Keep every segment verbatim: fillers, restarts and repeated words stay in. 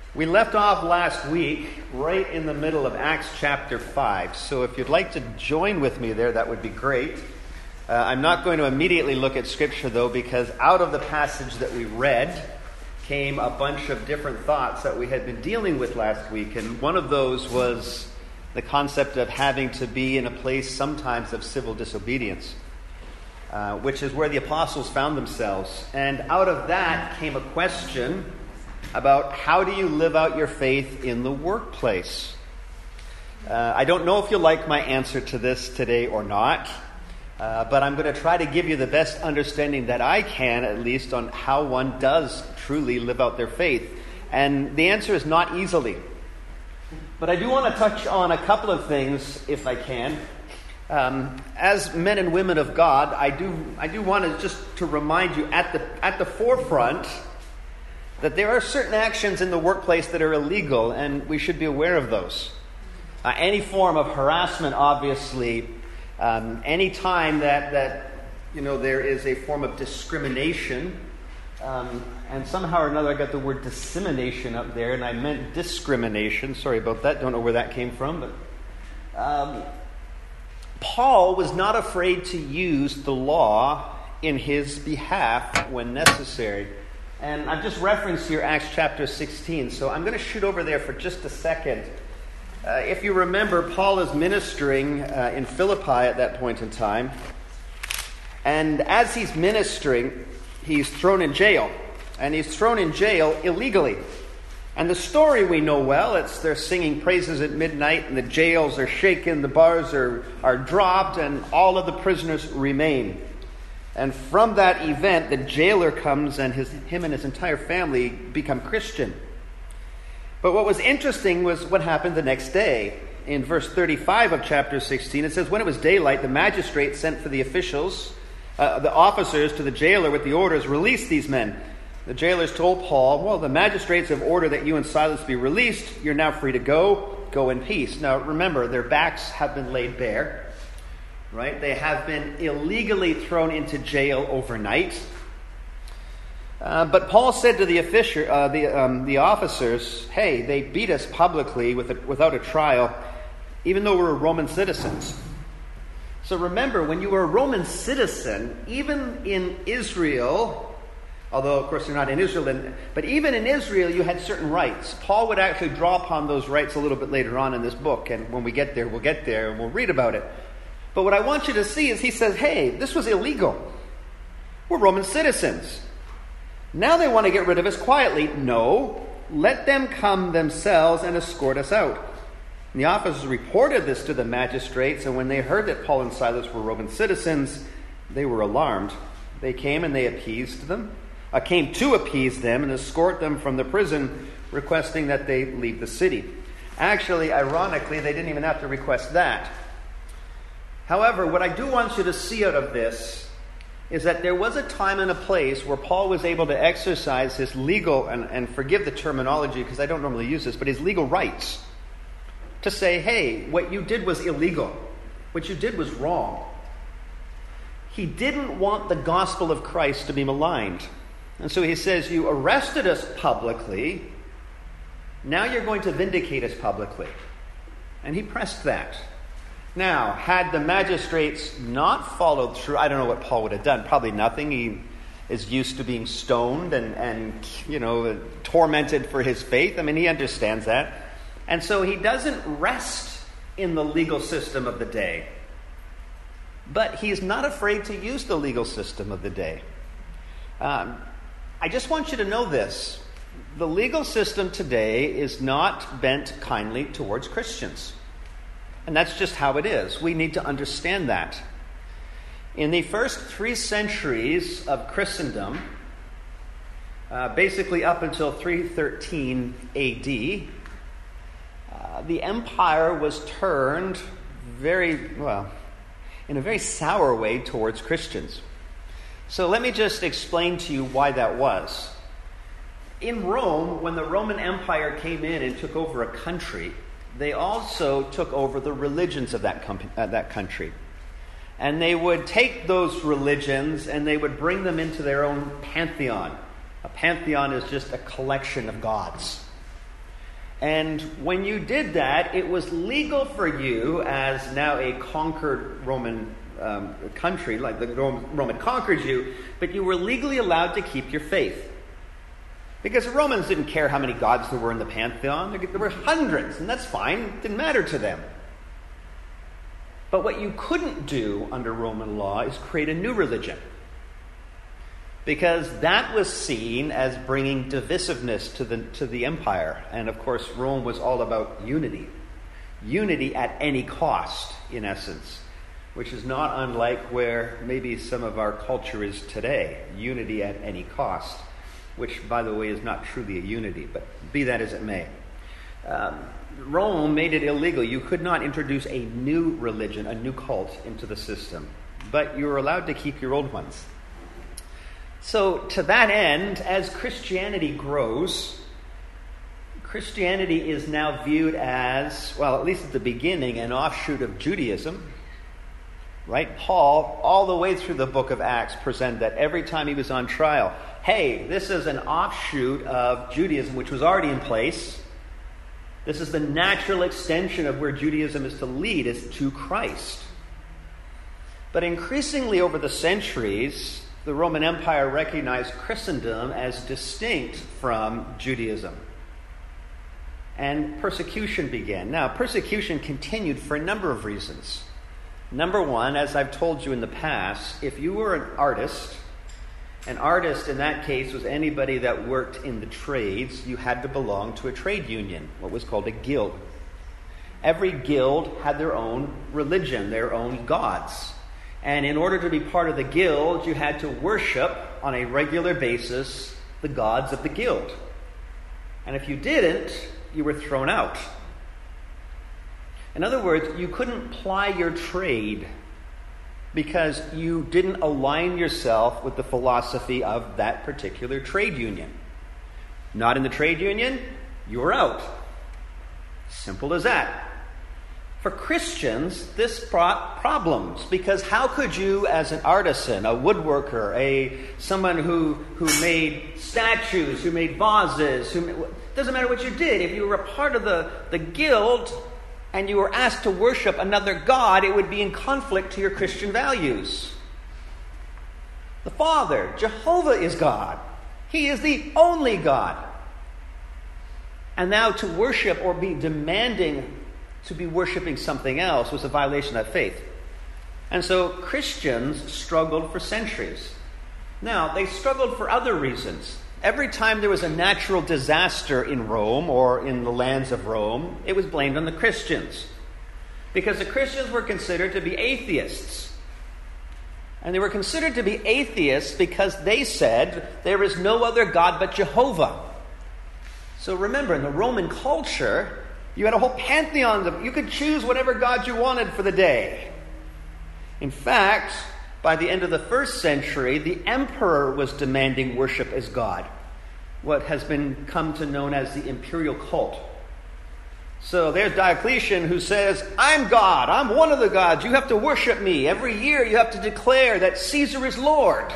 We left off last week right in the middle of Acts chapter five. So if you'd like to join with me there, that would be great. Uh, I'm not going to immediately look at Scripture, though, because out of the passage that we read came a bunch of different thoughts that we had been dealing with last week. And one of those was the concept of having to be in a place sometimes of civil disobedience, uh, which is where the apostles found themselves. And out of that came a question about how do you live out your faith in the workplace. Uh, I don't know if you'll like my answer to this today or not, uh, but I'm going to try to give you the best understanding that I can, at least, on how one does truly live out their faith. And the answer is not easily. But I do want to touch on a couple of things, if I can. Um, as men and women of God, I do I do want to just to remind you at the at the forefront that there are certain actions in the workplace that are illegal, and we should be aware of those. Uh, any form of harassment, obviously, um, any time that, that you know there is a form of discrimination, um, and somehow or another I got the word dissemination up there, and I meant discrimination. Sorry about that. Don't know where that came from, but um, Paul was not afraid to use the law in his behalf when necessary. And I've just referenced here Acts chapter sixteen, so I'm going to shoot over there for just a second. Uh, if you remember, Paul is ministering uh, in Philippi at that point in time. And as he's ministering, he's thrown in jail. And he's thrown in jail illegally. And the story we know well. It's they're singing praises at midnight, and the jails are shaken, the bars are, are dropped, and all of the prisoners remain. And from that event, the jailer comes and his, him and his entire family become Christian. But what was interesting was what happened the next day. In verse thirty-five of chapter sixteen, it says, when it was daylight, the magistrate sent for the officials, uh, the officers to the jailer with the orders, release these men. The jailers told Paul, well, the magistrates have ordered that you and Silas be released. You're now free to go. Go in peace. Now remember, their backs have been laid bare. Right? They have been illegally thrown into jail overnight. Uh, but Paul said to the officer, uh, the um, the officers, hey, they beat us publicly with a, without a trial, even though we're Roman citizens. So remember, when you were a Roman citizen, even in Israel, although of course you're not in Israel, but even in Israel you had certain rights. Paul would actually draw upon those rights a little bit later on in this book, and when we get there, we'll get there and we'll read about it. But what I want you to see is he says, hey, this was illegal. We're Roman citizens. Now they want to get rid of us quietly. No, let them come themselves and escort us out. And the officers reported this to the magistrates, and when they heard that Paul and Silas were Roman citizens, they were alarmed. They came and they appeased them, uh, came to appease them and escort them from the prison, requesting that they leave the city. Actually, ironically, they didn't even have to request that. However, what I do want you to see out of this is that there was a time and a place where Paul was able to exercise his legal, and, and forgive the terminology because I don't normally use this, but his legal rights to say, hey, what you did was illegal. What you did was wrong. He didn't want the gospel of Christ to be maligned. And so he says, you arrested us publicly. Now you're going to vindicate us publicly. And he pressed that. Now, had the magistrates not followed through, I don't know what Paul would have done. Probably nothing. He is used to being stoned and, and, you know, tormented for his faith. I mean, he understands that. And so he doesn't rest in the legal system of the day. But he's not afraid to use the legal system of the day. Um, I just want you to know this. The legal system today is not bent kindly towards Christians. And that's just how it is. We need to understand that. In the first three centuries of Christendom, uh, basically up until three thirteen A D, uh, the empire was turned very, well, in a very sour way towards Christians. So let me just explain to you why that was. In Rome, when the Roman Empire came in and took over a country, they also took over the religions of that, com- uh, that country. And they would take those religions and they would bring them into their own pantheon. A pantheon is just a collection of gods. And when you did that, it was legal for you, as now a conquered Roman um, country, like the Roman conquered you, but you were legally allowed to keep your faith. Because the Romans didn't care how many gods there were in the pantheon. There were hundreds, and that's fine. It didn't matter to them. But what you couldn't do under Roman law is create a new religion. Because that was seen as bringing divisiveness to the, to the empire. And of course, Rome was all about unity. Unity at any cost, in essence. Which is not unlike where maybe some of our culture is today. Unity at any cost. Which, by the way, is not truly a unity, but be that as it may. Um, Rome made it illegal. You could not introduce a new religion, a new cult, into the system. But you were allowed to keep your old ones. So, to that end, as Christianity grows, Christianity is now viewed as, well, at least at the beginning, an offshoot of Judaism. Right? Paul, all the way through the book of Acts, presented that every time he was on trial. Hey, this is an offshoot of Judaism, which was already in place. This is the natural extension of where Judaism is to lead, is to Christ. But increasingly over the centuries, the Roman Empire recognized Christendom as distinct from Judaism. And persecution began. Now, persecution continued for a number of reasons. Number one, as I've told you in the past, if you were an artist, an artist in that case was anybody that worked in the trades, you had to belong to a trade union, what was called a guild. Every guild had their own religion, their own gods. And in order to be part of the guild, you had to worship on a regular basis the gods of the guild. And if you didn't, you were thrown out. In other words, you couldn't ply your trade because you didn't align yourself with the philosophy of that particular trade union. Not in the trade union, you were out. Simple as that. For Christians, this brought problems, because how could you, as an artisan, a woodworker, a someone who who made statues, who made vases, who doesn't matter what you did, if you were a part of the, the guild and you were asked to worship another god, it would be in conflict to your Christian values. The Father, Jehovah, is God. He is the only God. And now to worship or be demanding to be worshiping something else was a violation of that faith. And so Christians struggled for centuries. Now, they struggled for other reasons. Every time there was a natural disaster in Rome or in the lands of Rome, it was blamed on the Christians. Because the Christians were considered to be atheists. And they were considered to be atheists because they said there is no other God but Jehovah. So remember, in the Roman culture, you had a whole pantheon of, you could choose whatever god you wanted for the day. In fact, by the end of the first century, the emperor was demanding worship as God. What has been come to known as the imperial cult. So there's Diocletian who says, I'm God, I'm one of the gods, you have to worship me. Every year you have to declare that Caesar is Lord.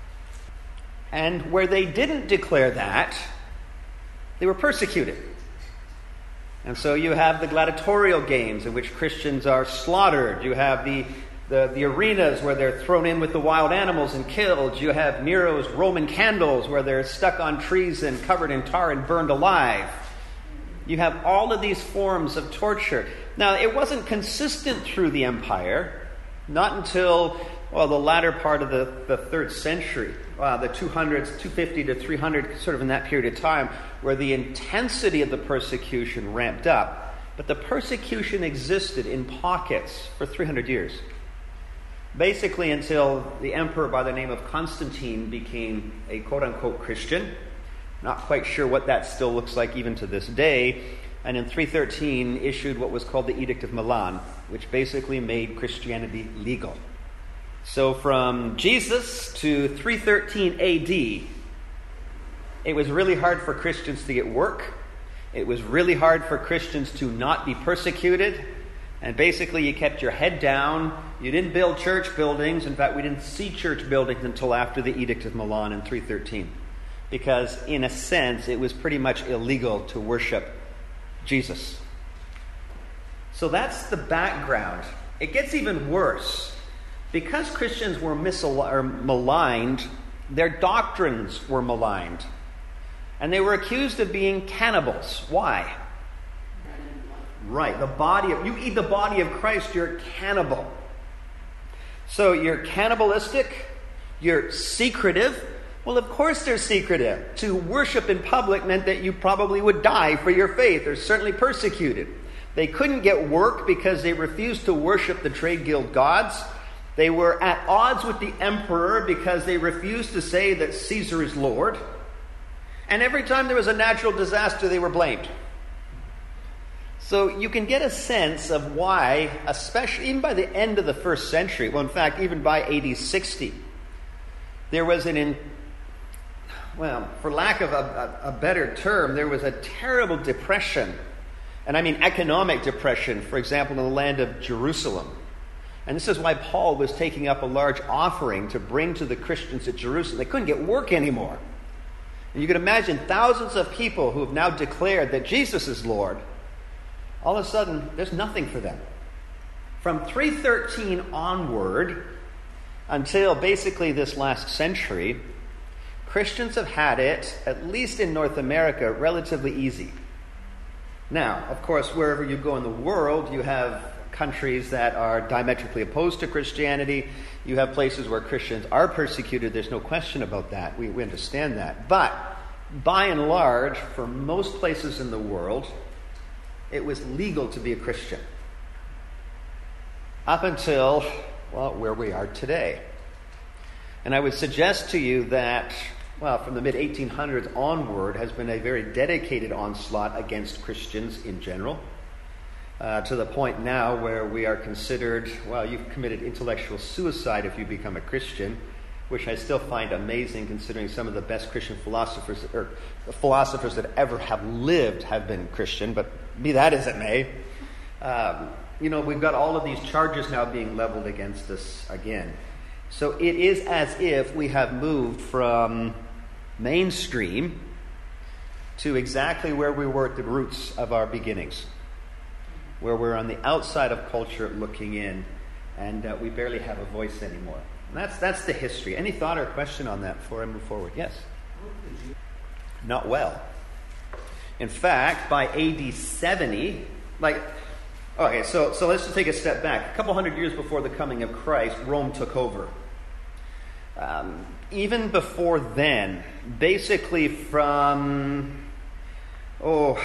And where they didn't declare that, they were persecuted. And so you have the gladiatorial games in which Christians are slaughtered. You have the, the, the arenas where they're thrown in with the wild animals and killed. You have Nero's Roman candles where they're stuck on trees and covered in tar and burned alive. You have all of these forms of torture. Now, it wasn't consistent through the empire, not until, well, the latter part of the, the third century, uh, the two hundreds, two fifty to three hundred, sort of in that period of time, where the intensity of the persecution ramped up. But the persecution existed in pockets for three hundred years. Basically until the emperor by the name of Constantine became a quote-unquote Christian. Not quite sure what that still looks like even to this day. And in three thirteen issued what was called the Edict of Milan, which basically made Christianity legal. So from Jesus to three thirteen A D, it was really hard for Christians to get work. It was really hard for Christians to not be persecuted. And basically you kept your head down. You didn't build church buildings. In fact, we didn't see church buildings until after the Edict of Milan in three thirteen. Because in a sense, it was pretty much illegal to worship Jesus. So that's the background. It gets even worse. Because Christians were misal- or maligned, their doctrines were maligned. And they were accused of being cannibals. Why? Right, the body of, you eat the body of Christ, you're a cannibal. So you're cannibalistic, you're secretive. Well, of course they're secretive. To worship in public meant that you probably would die for your faith, or certainly persecuted. They couldn't get work because they refused to worship the trade guild gods. They were at odds with the emperor because they refused to say that Caesar is Lord. And every time there was a natural disaster, they were blamed. So you can get a sense of why, especially even by the end of the first century, well, in fact, even by A D sixty, there was an, in, well, for lack of a, a, a better term, there was a terrible depression. And I mean economic depression, for example, in the land of Jerusalem. And this is why Paul was taking up a large offering to bring to the Christians at Jerusalem. They couldn't get work anymore. And you can imagine thousands of people who have now declared that Jesus is Lord. All of a sudden, there's nothing for them. From three thirteen onward, until basically this last century, Christians have had it, at least in North America, relatively easy. Now, of course, wherever you go in the world, you have countries that are diametrically opposed to Christianity. You have places where Christians are persecuted. There's no question about that. We, we understand that. But by and large, for most places in the world, it was legal to be a Christian. Up until, well, where we are today. And I would suggest to you that, well, from the mid eighteen hundreds onward has been a very dedicated onslaught against Christians in general, uh, to the point now where we are considered, well, you've committed intellectual suicide if you become a Christian, which I still find amazing considering some of the best Christian philosophers, or philosophers that ever have lived have been Christian, but be that as it may. Um, you know, we've got all of these charges now being leveled against us again. So it is as if we have moved from mainstream to exactly where we were at the roots of our beginnings, where we're on the outside of culture looking in, and uh, we barely have a voice anymore. And that's that's the history. Any thought or question on that before I move forward? Yes? Not well. In fact, by A D seventy, like, okay, so, so let's just take a step back. A couple hundred years before the coming of Christ, Rome took over. Um, even before then, basically from, oh,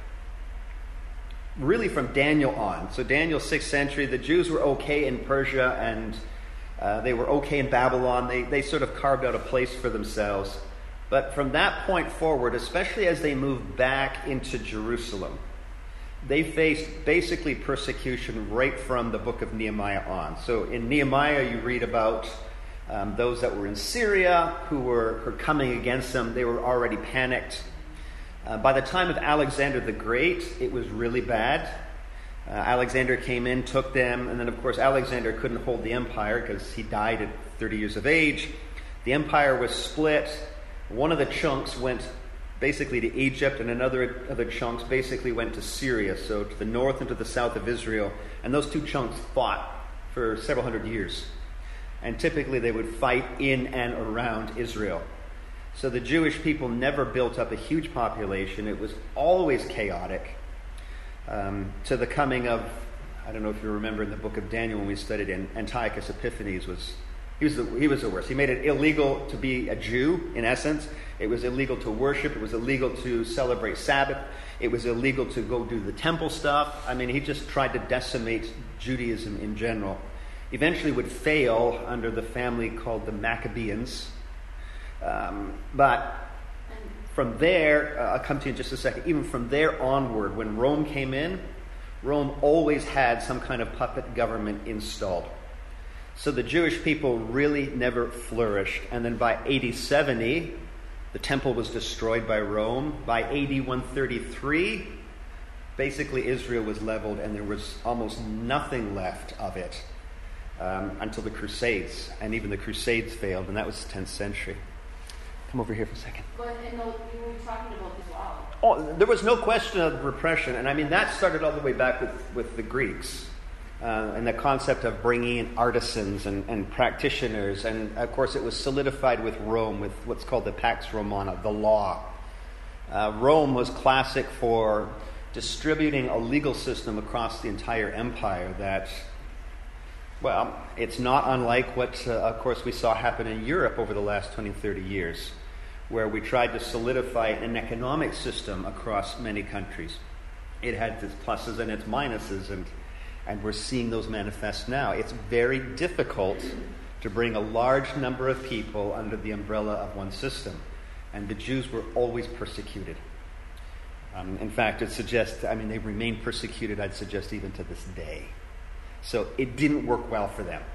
really from Daniel on. So Daniel, sixth century, the Jews were okay in Persia and uh, they were okay in Babylon. They, they sort of carved out a place for themselves. But from that point forward, especially as they moved back into Jerusalem, they faced basically persecution right from the book of Nehemiah on. So in Nehemiah, you read about um, those that were in Syria who were, were coming against them. They were already panicked. Uh, by the time of Alexander the Great, it was really bad. Uh, Alexander came in, took them, and then of course Alexander couldn't hold the empire because he died at thirty years of age. The empire was split. One of the chunks went basically to Egypt, and another of the chunks basically went to Syria, so to the north and to the south of Israel. And those two chunks fought for several hundred years. And typically they would fight in and around Israel. So the Jewish people never built up a huge population. It was always chaotic. Um, to the coming of, I don't know if you remember in the book of Daniel when we studied in Antiochus Epiphanes was He was, the, he was the worst. He made it illegal to be a Jew, in essence. It was illegal to worship. It was illegal to celebrate Sabbath. It was illegal to go do the temple stuff. I mean, he just tried to decimate Judaism in general. Eventually would fail under the family called the Maccabees. Um, but from there, uh, I'll come to you in just a second, even from there onward, when Rome came in, Rome always had some kind of puppet government installed. So the Jewish people really never flourished. And then by A D seventy, the temple was destroyed by Rome. By A D one thirty-three, basically Israel was leveled and there was almost nothing left of it um, until the Crusades. And even the Crusades failed, and that was the tenth century. Come over here for a second. But and no, you were talking about this, wow, oh, there was no question of repression. And I mean, that started all the way back with, with the Greeks. Uh, and the concept of bringing in artisans and, and practitioners. And, of course, it was solidified with Rome, with what's called the Pax Romana, the law. Uh, Rome was classic for distributing a legal system across the entire empire that, well, it's not unlike what, uh, of course, we saw happen in Europe over the last twenty, thirty years, where we tried to solidify an economic system across many countries. It had its pluses and its minuses, and And we're seeing those manifest now. It's very difficult to bring a large number of people under the umbrella of one system. And the Jews were always persecuted. Um, in fact, it suggests, I mean, they remain persecuted, I'd suggest, even to this day. So it didn't work well for them.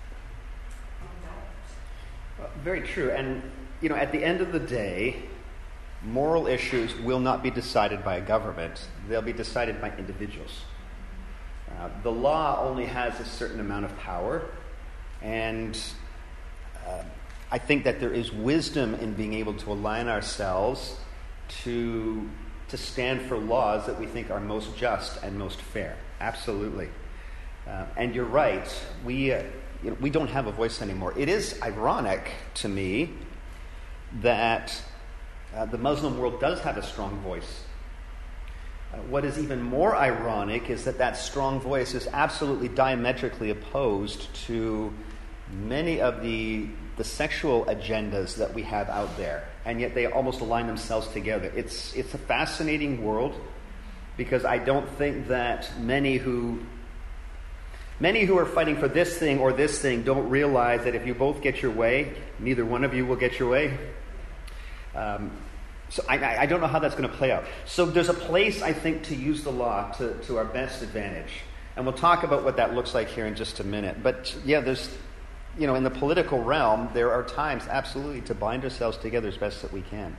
Well, very true. And, you know, at the end of the day, moral issues will not be decided by a government. They'll be decided by individuals. Uh, the law only has a certain amount of power, and uh, I think that there is wisdom in being able to align ourselves to to stand for laws that we think are most just and most fair. Absolutely. Uh, and you're right, we, uh, you know, we don't have a voice anymore. It is ironic to me that uh, the Muslim world does have a strong voice. Uh, what is even more ironic is that that strong voice is absolutely diametrically opposed to many of the, the sexual agendas that we have out there. And yet they almost align themselves together. It's, it's a fascinating world, because I don't think that many who, many who are fighting for this thing or this thing don't realize that if you both get your way, neither one of you will get your way. Um, So I, I don't know how that's going to play out. So there's a place, I think, to use the law to, to our best advantage. And we'll talk about what that looks like here in just a minute. But yeah, there's, you know, in the political realm, there are times, absolutely, to bind ourselves together as best that we can.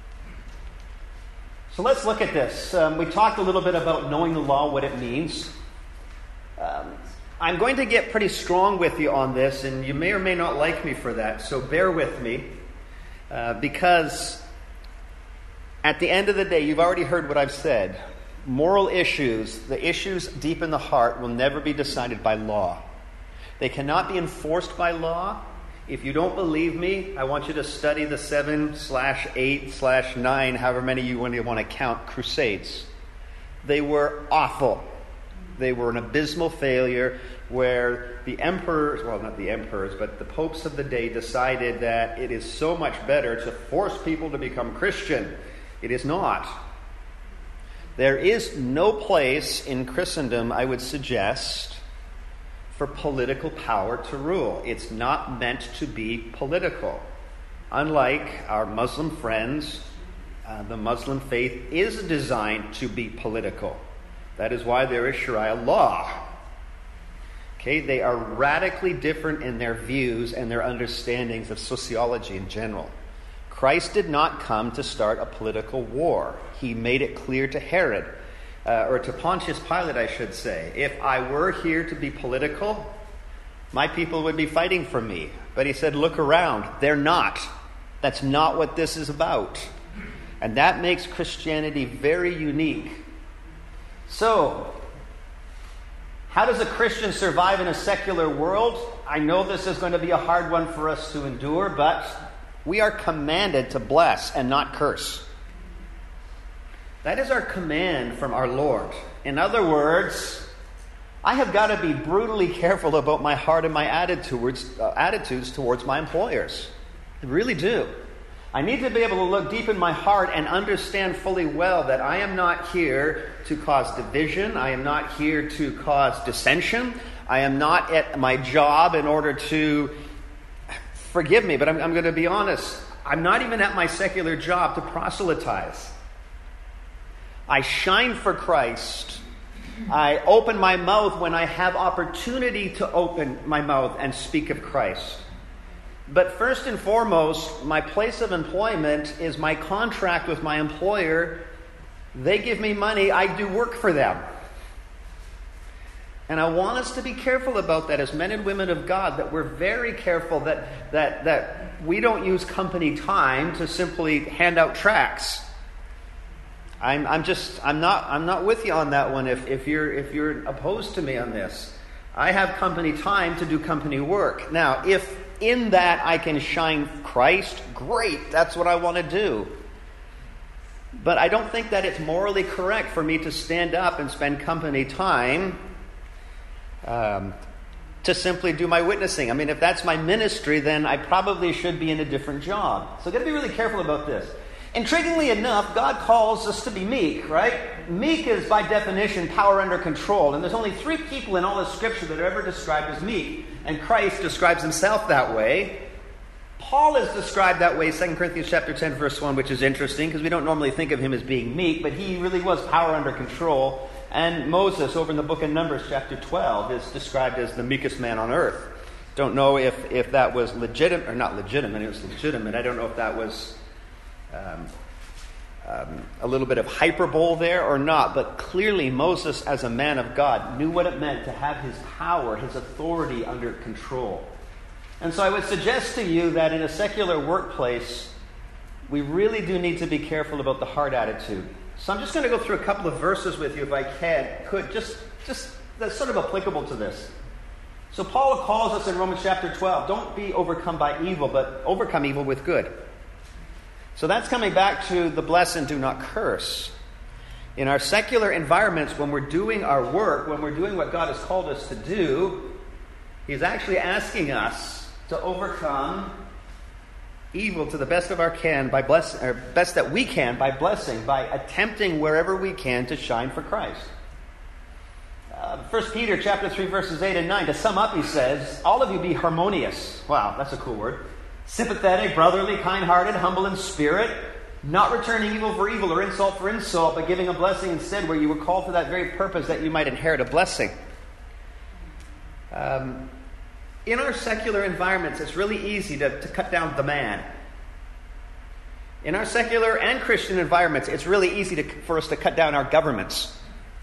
So let's look at this. Um, we talked a little bit about knowing the law, what it means. Um, I'm going to get pretty strong with you on this, and you may or may not like me for that. So bear with me, uh, because at the end of the day, you've already heard what I've said. Moral issues, the issues deep in the heart, will never be decided by law. They cannot be enforced by law. If you don't believe me, I want you to study the seven slash eight slash nine, however many you want to count, crusades. They were awful. They were an abysmal failure where the emperors, well, not the emperors, but the popes of the day decided that it is so much better to force people to become Christian. It is not. There is no place in Christendom, I would suggest, for political power to rule. It's not meant to be political. Unlike our Muslim friends, uh, the Muslim faith is designed to be political. That is why there is Sharia law. Okay, they are radically different in their views and their understandings of sociology in general. Christ did not come to start a political war. He made it clear to Herod, uh, or to Pontius Pilate, I should say, if I were here to be political, my people would be fighting for me. But he said, look around. They're not. That's not what this is about. And that makes Christianity very unique. So, how does a Christian survive in a secular world? I know this is going to be a hard one for us to endure, but we are commanded to bless and not curse. That is our command from our Lord. In other words, I have got to be brutally careful about my heart and my attitudes, uh, attitudes towards my employers. I really do. I need to be able to look deep in my heart and understand fully well that I am not here to cause division. I am not here to cause dissension. I am not at my job in order to, forgive me, but I'm, I'm going to be honest, I'm not even at my secular job to proselytize. I shine for Christ. I open my mouth when I have opportunity to open my mouth and speak of Christ. But first and foremost, my place of employment is my contract with my employer. They give me money, I do work for them. And I want us to be careful about that as men and women of God, that we're very careful that that that we don't use company time to simply hand out tracts. I'm, I'm just, I'm not, I'm not with you on that one. If, if you're, if you're opposed to me on this, I have company time to do company work. Now, if in that I can shine Christ, great. That's what I want to do. But I don't think that it's morally correct for me to stand up and spend company time um, to simply do my witnessing. I mean, if that's my ministry, then I probably should be in a different job. So I've got to be really careful about this. Intriguingly enough, God calls us to be meek, right? Meek is, by definition, power under control. And there's only three people in all of Scripture that are ever described as meek. And Christ describes himself that way. Paul is described that way, Second Corinthians chapter ten, verse one, which is interesting because we don't normally think of him as being meek, but he really was power under control. And Moses, over in the book of Numbers, chapter twelve, is described as the meekest man on earth. Don't know if, if that was legitimate, or not legitimate, it was legitimate. I don't know if that was um, um, a little bit of hyperbole there or not, but clearly Moses, as a man of God, knew what it meant to have his power, his authority under control. And so I would suggest to you that in a secular workplace, we really do need to be careful about the heart attitude. So I'm just going to go through a couple of verses with you, if I can, could, just, just that's sort of applicable to this. So Paul calls us in Romans chapter twelve, don't be overcome by evil, but overcome evil with good. So that's coming back to the bless and do not curse. In our secular environments, when we're doing our work, when we're doing what God has called us to do, he's actually asking us to overcome evil to the best of our can by bless, or best that we can by blessing, by attempting wherever we can to shine for Christ. Uh, First Peter chapter three, verses eight and nine. To sum up, he says, all of you be harmonious. Wow, that's a cool word. Sympathetic, brotherly, kind-hearted, humble in spirit, not returning evil for evil or insult for insult, but giving a blessing instead, where you were called for that very purpose, that you might inherit a blessing. Um, in our secular environments, it's really easy to, to cut down the man. In our secular and Christian environments, it's really easy to, for us to cut down our governments.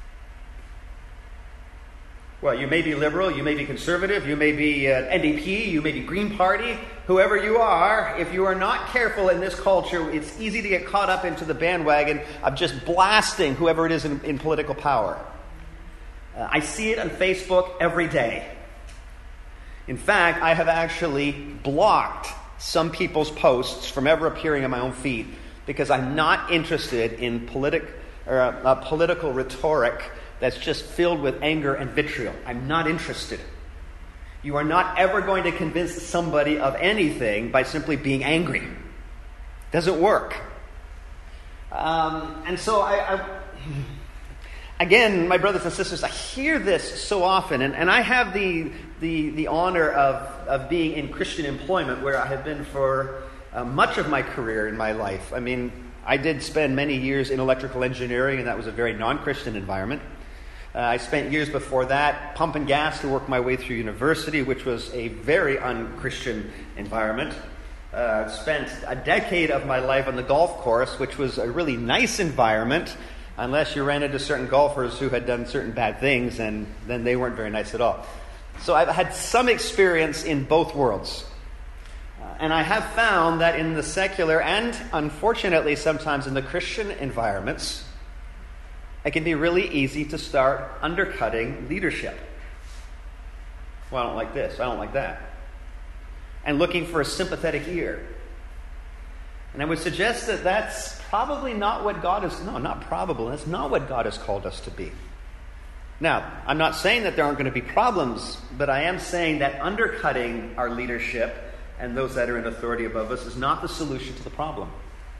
Well, you may be liberal, you may be conservative, you may be uh, N D P, you may be Green Party, whoever you are, if you are not careful in this culture, it's easy to get caught up into the bandwagon of just blasting whoever it is in, in political power. Uh, I see it on Facebook every day. In fact, I have actually blocked some people's posts from ever appearing on my own feed because I'm not interested in politic, or, uh, political rhetoric that's just filled with anger and vitriol. I'm not interested. You are not ever going to convince somebody of anything by simply being angry. It doesn't work. Um, and so I, I, again, my brothers and sisters, I hear this so often, and, and I have the, the, the honor of, of being in Christian employment where I have been for uh, much of my career in my life. I mean, I did spend many years in electrical engineering, and that was a very non-Christian environment. Uh, I spent years before that pumping gas to work my way through university, which was a very un-Christian environment. Uh, spent a decade of my life on the golf course, which was a really nice environment, unless you ran into certain golfers who had done certain bad things, and then they weren't very nice at all. So I've had some experience in both worlds. Uh, and I have found that in the secular and, unfortunately, sometimes in the Christian environments, it can be really easy to start undercutting leadership. Well, I don't like this, I don't like that. And looking for a sympathetic ear. And I would suggest that that's probably not what God is, no, not probable, that's not what God has called us to be. Now, I'm not saying that there aren't going to be problems, but I am saying that undercutting our leadership and those that are in authority above us is not the solution to the problem.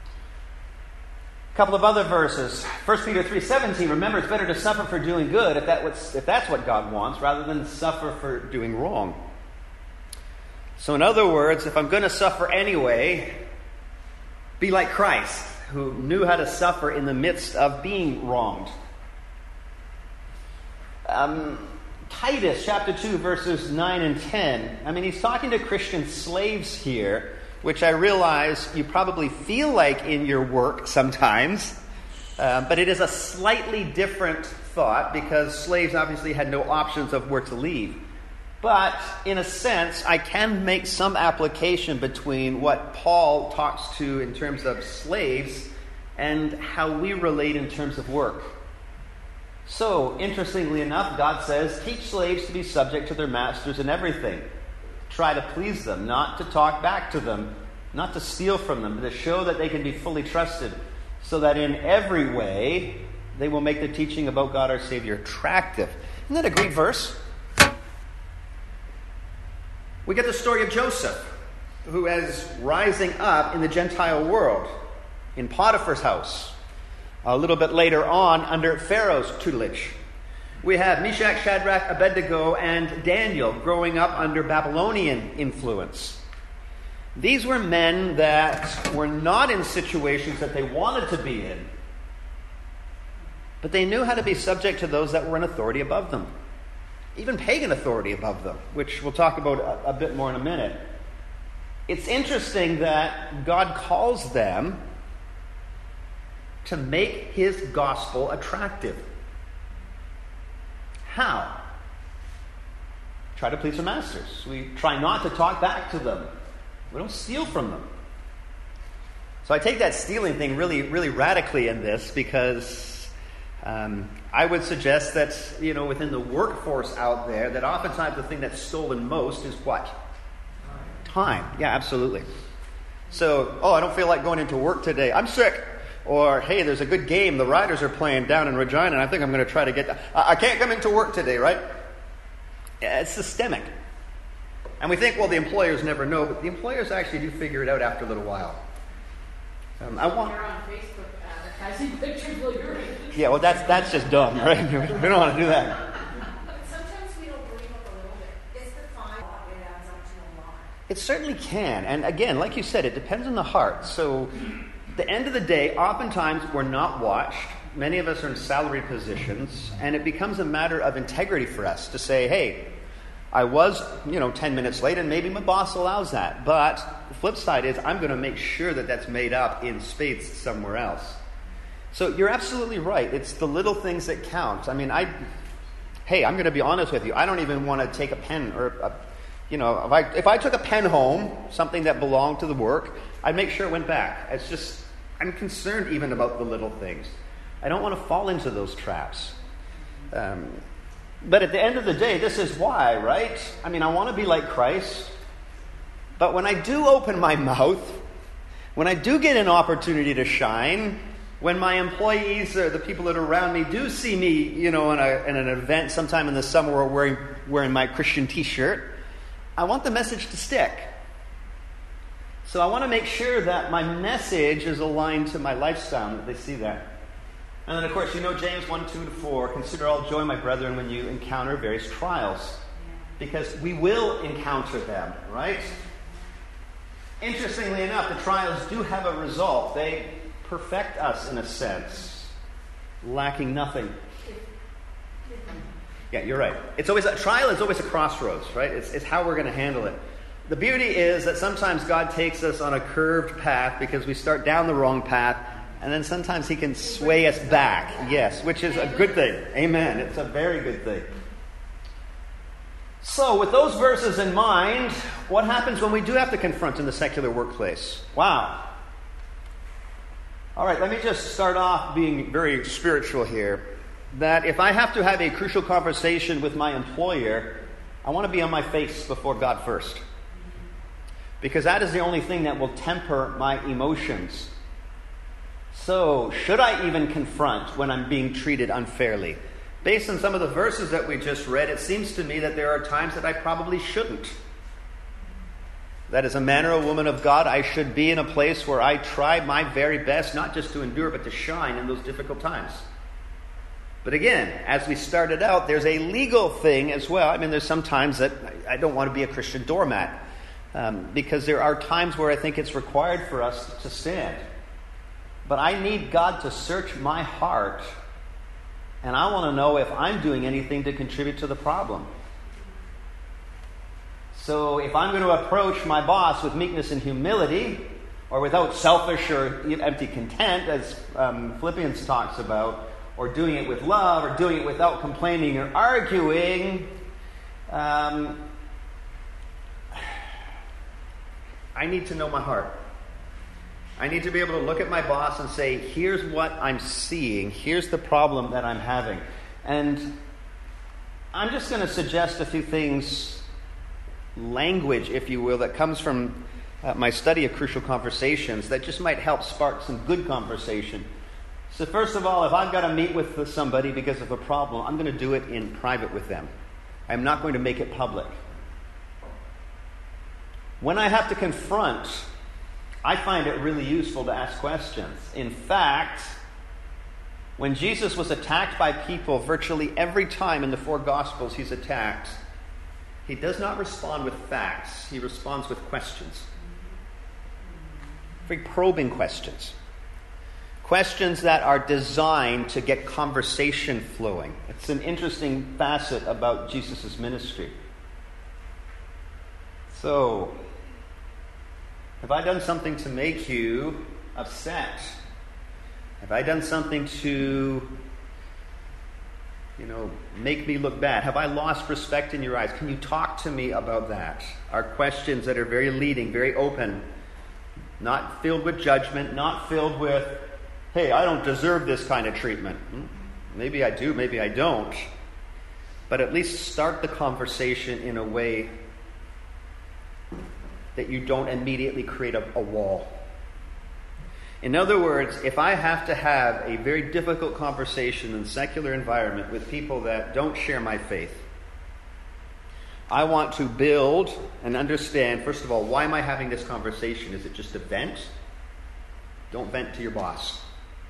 A couple of other verses. First Peter three seventeen, remember it's better to suffer for doing good if, that was, if that's what God wants, rather than suffer for doing wrong. So in other words, if I'm going to suffer anyway, be like Christ, who knew how to suffer in the midst of being wronged. Um, Titus chapter two, verses nine and ten. I mean, he's talking to Christian slaves here, which I realize you probably feel like in your work sometimes, uh, but it is a slightly different thought because slaves obviously had no options of where to leave. But in a sense, I can make some application between what Paul talks to in terms of slaves and how we relate in terms of work. So, interestingly enough, God says, teach slaves to be subject to their masters in everything. Try to please them, not to talk back to them, not to steal from them, but to show that they can be fully trusted, so that in every way they will make the teaching about God our Savior attractive. Isn't that a great verse? We get the story of Joseph, who is rising up in the Gentile world, in Potiphar's house. A little bit later on, under Pharaoh's tutelage. We have Meshach, Shadrach, Abednego, and Daniel growing up under Babylonian influence. These were men that were not in situations that they wanted to be in, but they knew how to be subject to those that were in authority above them. Even pagan authority above them, which we'll talk about a, a bit more in a minute. It's interesting that God calls them to make his gospel attractive. How? Try to please their masters. We try not to talk back to them. We don't steal from them. So I take that stealing thing really, really radically in this, because um, I would suggest that, you know, within the workforce out there, that oftentimes the thing that's stolen most is what? Time. Yeah, absolutely. So, oh, I don't feel like going into work today. I'm sick. Or, hey, there's a good game the Riders are playing down in Regina, and I think I'm going to try to get... I can't come into work today, right? Yeah, it's systemic. And we think, well, the employers never know, but the employers actually do figure it out after a little while. Um, I want... You're on Facebook advertising pictures while you're... Yeah, well, that's that's just dumb, right? We don't want to do that. But sometimes we don't bring up a little bit. It's the fine, it adds up to a lot. It certainly can. And again, like you said, it depends on the heart. So... At the end of the day, oftentimes we're not watched. Many of us are in salaried positions, and it becomes a matter of integrity for us to say, hey, I was, you know, ten minutes late, and maybe my boss allows that. But the flip side is I'm going to make sure that that's made up in spades somewhere else. So you're absolutely right. It's the little things that count. I mean, I, hey, I'm going to be honest with you. I don't even want to take a pen or, a, you know, if I, if I took a pen home, something that belonged to the work, I'd make sure it went back. It's just, I'm concerned even about the little things. I don't want to fall into those traps. Um, but at the end of the day, this is why, right? I mean, I want to be like Christ. But when I do open my mouth, when I do get an opportunity to shine, when my employees or the people that are around me do see me, you know, in, a, in an event sometime in the summer or wearing, wearing my Christian t-shirt, I want the message to stick. So I want to make sure that my message is aligned to my lifestyle, that they see that. And then, of course, you know James one, two to four, consider all joy, my brethren, when you encounter various trials. Because we will encounter them, right? Interestingly enough, the trials do have a result. They perfect us in a sense, lacking nothing. Yeah, you're right. It's always a trial is always a crossroads, right? It's, it's how we're going to handle it. The beauty is that sometimes God takes us on a curved path because we start down the wrong path, and then sometimes he can sway us back. Yes, which is a good thing. Amen. It's a very good thing. So, with those verses in mind, what happens when we do have to confront in the secular workplace? Wow. All right, let me just start off being very spiritual here. That if I have to have a crucial conversation with my employer, I want to be on my face before God first. Because that is the only thing that will temper my emotions. So, should I even confront when I'm being treated unfairly? Based on some of the verses that we just read, it seems to me that there are times that I probably shouldn't. That as a man or a woman of God, I should be in a place where I try my very best, not just to endure, but to shine in those difficult times. But again, as we started out, there's a legal thing as well. I mean, there's some times that I don't want to be a Christian doormat. Um, because there are times where I think it's required for us to stand. But I need God to search my heart, and I want to know if I'm doing anything to contribute to the problem. So if I'm going to approach my boss with meekness and humility, or without selfish or empty content, as um, Philippians talks about, or doing it with love, or doing it without complaining or arguing, um, I need to know my heart. I need to be able to look at my boss and say, here's what I'm seeing. Here's the problem that I'm having. And I'm just going to suggest a few things, language, if you will, that comes from uh, my study of Crucial Conversations that just might help spark some good conversation. So first of all, if I've got to meet with somebody because of a problem, I'm going to do it in private with them. I'm not going to make it public. When I have to confront, I find it really useful to ask questions. In fact, when Jesus was attacked by people very every time in the four Gospels he's attacked, he does not respond with facts. He responds with questions. Very probing questions. Questions that are designed to get conversation flowing. It's an interesting facet about Jesus' ministry. So, have I done something to make you upset? Have I done something to, you know, make me look bad? Have I lost respect in your eyes? Can you talk to me about that? Are questions that are very leading, very open, not filled with judgment, not filled with, hey, I don't deserve this kind of treatment. Maybe I do, maybe I don't. But at least start the conversation in a way that you don't immediately create a, a wall. In other words, if I have to have a very difficult conversation in a secular environment with people that don't share my faith, I want to build and understand, first of all, why am I having this conversation? Is it just a vent? Don't vent to your boss.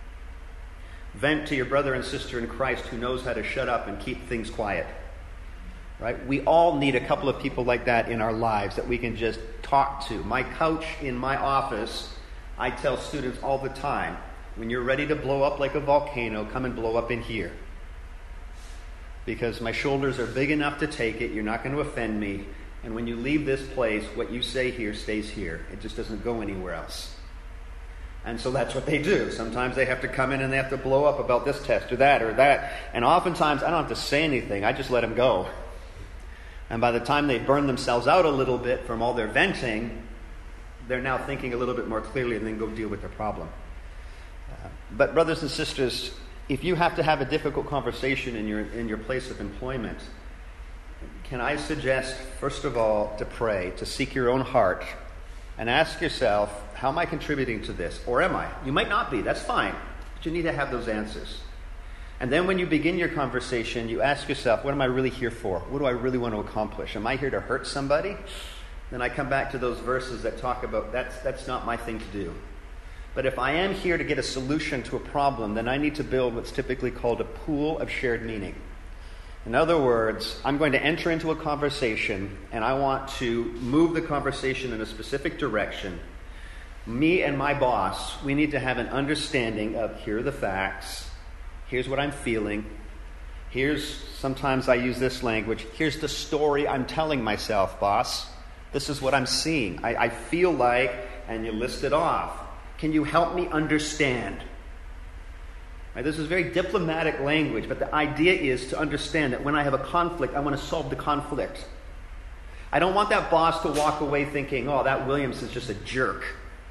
Vent to your brother and sister in Christ who knows how to shut up and keep things quiet. Right? We all need a couple of people like that in our lives that we can just talk to. My couch in my office, I tell students all the time, when you're ready to blow up like a volcano, come and blow up in here. Because my shoulders are big enough to take it, you're not going to offend me, and when you leave this place, what you say here stays here. It just doesn't go anywhere else. And so that's what they do. Sometimes they have to come in and they have to blow up about this test or that or that. And oftentimes I don't have to say anything, I just let them go. And by the time they burn themselves out a little bit from all their venting, they're now thinking a little bit more clearly and then go deal with their problem. Uh, but brothers and sisters, if you have to have a difficult conversation in your in your place of employment, can I suggest, first of all, to pray, to seek your own heart, and ask yourself, how am I contributing to this? Or am I? You might not be, that's fine, but you need to have those answers. And then when you begin your conversation, you ask yourself, what am I really here for? What do I really want to accomplish? Am I here to hurt somebody? Then I come back to those verses that talk about that's that's not my thing to do. But if I am here to get a solution to a problem, then I need to build what's typically called a pool of shared meaning. In other words, I'm going to enter into a conversation, and I want to move the conversation in a specific direction. Me and my boss, we need to have an understanding of, here are the facts, here's what I'm feeling, here's, sometimes I use this language, here's the story I'm telling myself, boss. This is what I'm seeing. I, I feel like, and you list it off. Can you help me understand? Right, this is very diplomatic language, but the idea is to understand that when I have a conflict, I want to solve the conflict. I don't want that boss to walk away thinking, oh, that Williams is just a jerk.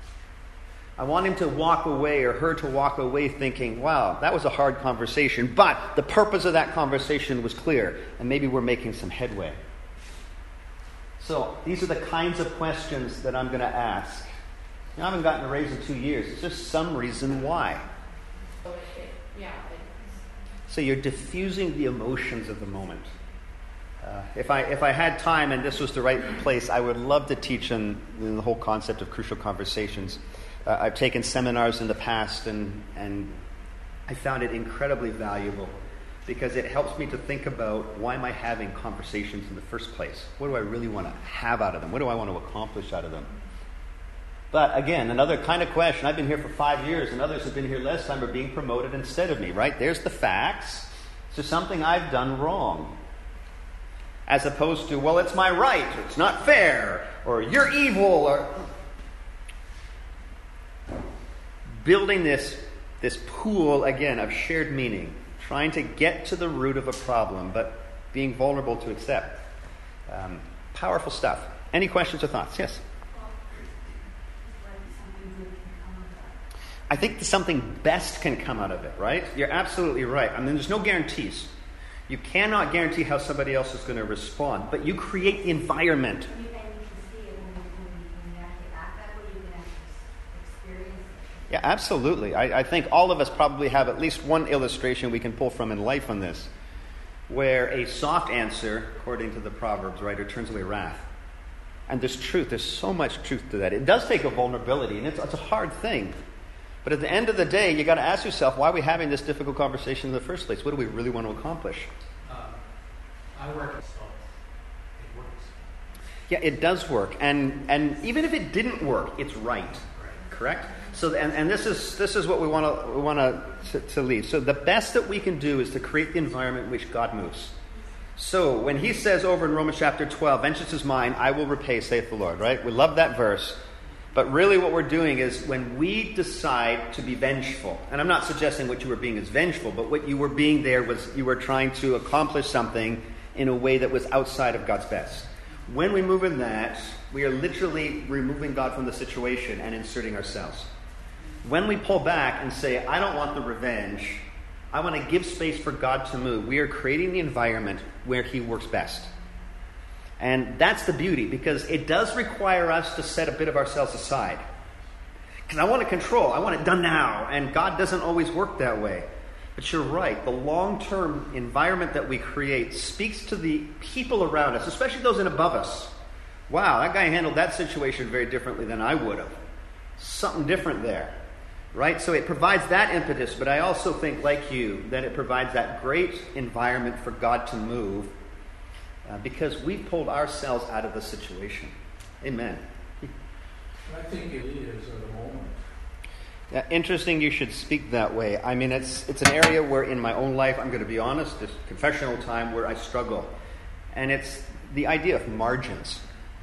I want him to walk away, or her to walk away thinking, wow, that was a hard conversation, but the purpose of that conversation was clear, and maybe we're making some headway. So these are the kinds of questions that I'm going to ask. I haven't gotten a raise in two years. It's just some reason why. Yeah. So you're diffusing the emotions of the moment. Uh, if I if I had time and this was the right place, I would love to teach on the whole concept of crucial conversations. Uh, I've taken seminars in the past, and and I found it incredibly valuable because it helps me to think about, why am I having conversations in the first place? What do I really want to have out of them? What do I want to accomplish out of them? But again, another kind of question. I've been here for five years, and others have been here less time, are being promoted instead of me, right? There's the facts. So something I've done wrong. As opposed to, well, it's my right, or it's not fair, or you're evil, or... Building this, this pool, again, of shared meaning. Trying to get to the root of a problem, but being vulnerable to accept. Um, powerful stuff. Any questions or thoughts? Yes? I think something best can come out of it, right? You're absolutely right. I mean, there's no guarantees. You cannot guarantee how somebody else is going to respond, but you create the environment. And you, and you can see it when you, when you, when you actually act that way, you can actually experience it. Yeah, absolutely. I, I think all of us probably have at least one illustration we can pull from in life on this, where a soft answer, according to the Proverbs writer, turns away wrath. And there's truth. There's so much truth to that. It does take a vulnerability, and it's, it's a hard thing. But at the end of the day, you got to ask yourself, why are we having this difficult conversation in the first place? What do we really want to accomplish? Um, I work at Salt. It works. Yeah, it does work. And and even if it didn't work, it's right. Right. Correct? So and, and this is this is what we want to we want to to leave. So the best that we can do is to create the environment in which God moves. So when he says over in Romans chapter twelve, vengeance is mine, I will repay, saith the Lord, right? We love that verse. But really what we're doing is when we decide to be vengeful, and I'm not suggesting what you were being is vengeful, but what you were being there was you were trying to accomplish something in a way that was outside of God's best. When we move in that, we are literally removing God from the situation and inserting ourselves. When we pull back and say, I don't want the revenge, I want to give space for God to move, we are creating the environment where he works best. And that's the beauty, because it does require us to set a bit of ourselves aside. Because I want to control. I want it done now. And God doesn't always work that way. But you're right. The long-term environment that we create speaks to the people around us, especially those in above us. Wow, that guy handled that situation very differently than I would have. Something different there. Right? So it provides that impetus. But I also think, like you, that it provides that great environment for God to move. Uh, because we've pulled ourselves out of the situation. Amen. I think it is at the moment. Yeah, interesting you should speak that way. I mean, it's it's an area where in my own life, I'm going to be honest, this confessional time where I struggle. And it's the idea of margins.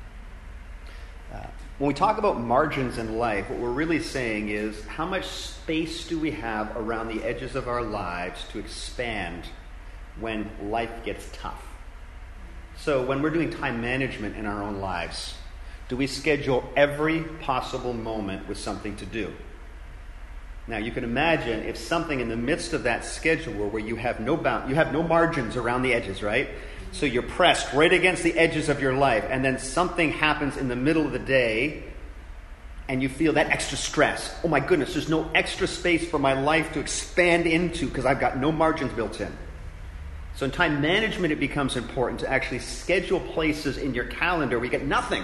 Uh, when we talk about margins in life, what we're really saying is how much space do we have around the edges of our lives to expand when life gets tough? So when we're doing time management in our own lives, do we schedule every possible moment with something to do? Now you can imagine if something in the midst of that schedule where you have no bound, you have no margins around the edges, right? So you're pressed right against the edges of your life, and then something happens in the middle of the day, and you feel that extra stress. Oh my goodness, there's no extra space for my life to expand into because I've got no margins built in. So in time management, it becomes important to actually schedule places in your calendar where you get nothing.